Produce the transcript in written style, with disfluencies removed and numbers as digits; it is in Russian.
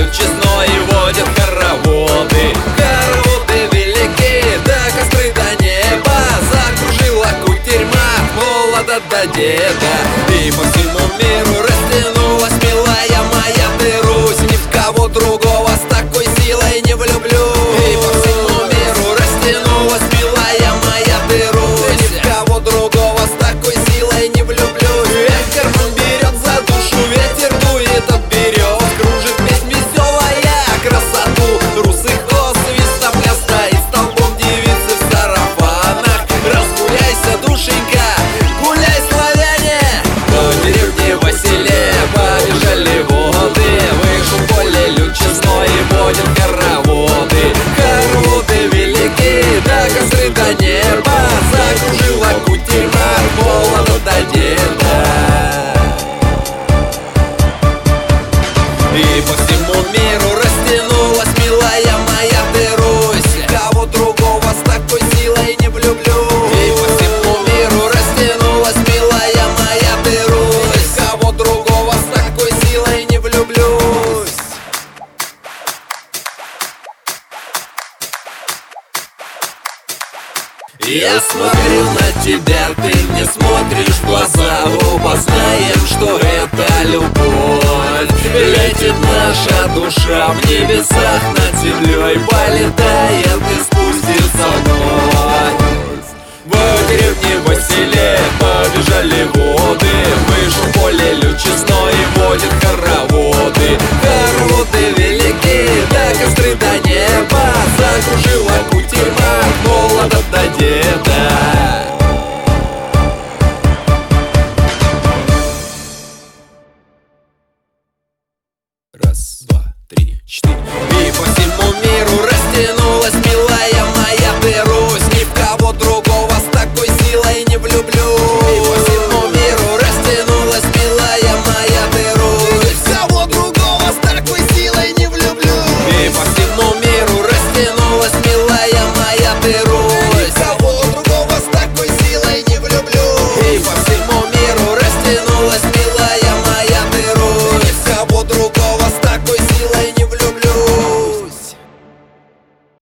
лучезной водят хороводы. Хороводы велики, да костры до неба, закружила кутерьма от молода до деда. И по всему миру растянулась, милая моя, ты Русь. Ни в кого другого с такой силой не влюблю. И по всему миру растянулась, милая моя, ты Русь. Ни в кого другого с такой силой не влюблю. Карман берет за душу, ветер дует от берез, кружит песнь веселая, красоту русых ос, свистопля стоит столбом девицы в сарафанах. Разгуляйся, душенька, гуляй, славяне. По деревне Василе побежали воды, вышел поле лючезной и водят хороводы. Хороводы велики, да костры до неба, закружила кутерьма от молода до деда. И по всему миру растянулась, милая моя, ты Русь. Кого другого с такой силой не влюблю. И по всему миру растянулась, милая моя, ты Русь. Кого другого с такой силой не влюблюсь. Я смотрю на тебя, ты мне смотришь в глаза, оба знаем, что это любовь. Летит наша душа в небесах над землей, полетает и спустится вновь. В деревне Василе побежали воды, вышел поле лючезной и водит хороводы. Хороводы велики, да костры до неба, закружила кутерьма от молода до деда. Раз, два, три, четыре. И по всему миру